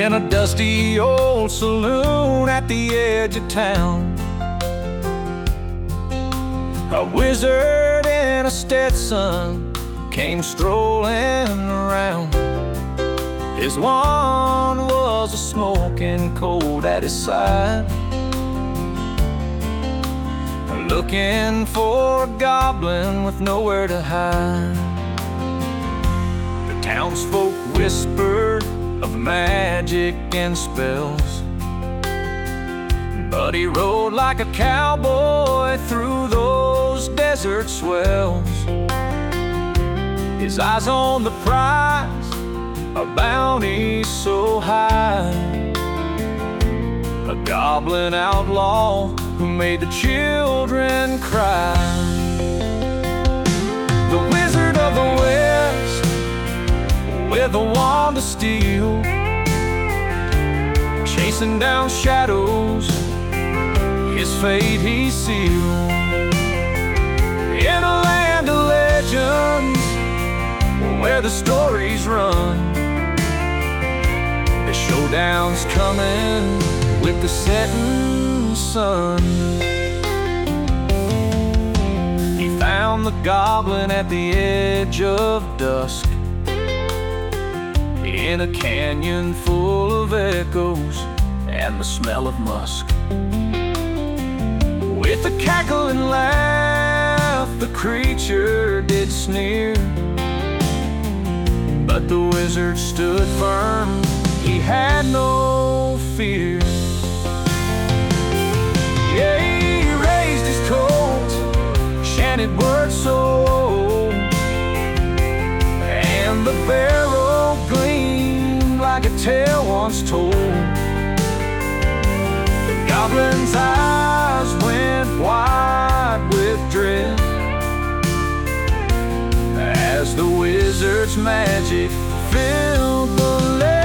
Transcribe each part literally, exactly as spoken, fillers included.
In a dusty old saloon at the edge of town, a wizard in a Stetson came strolling around. His wand was a smoking cold at his side, looking for a goblin with nowhere to hide. The townsfolk whispered of magic and spells, but he rode like a cowboy through those desert swells. His eyes on the prize, a bounty so high, a goblin outlaw who made the children cry. The Wizard of the West, with a wand of steel, chasing down shadows, his fate he sealed. In a land of legends, where the stories run, the showdown's coming with the setting sun. He found the goblin at the edge of dusk, in a canyon full of echoes and the smell of musk. With a cackle and laugh, the creature did sneer, but the wizard stood firm, he had no fear. Yeah, he raised his coat, chanted words so old, and the barrel gleamed like a tale once told. The goblin's eyes went wide with dread as the wizard's magic filled the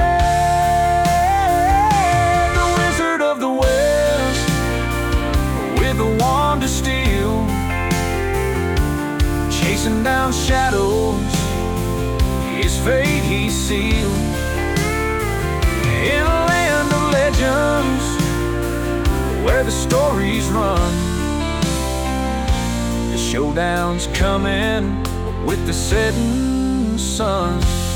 land. The Wizard of the West, with a wand of steel, chasing down shadows, his fate he sealed. In a land of legends, where the stories run, the showdown's coming with the setting sun.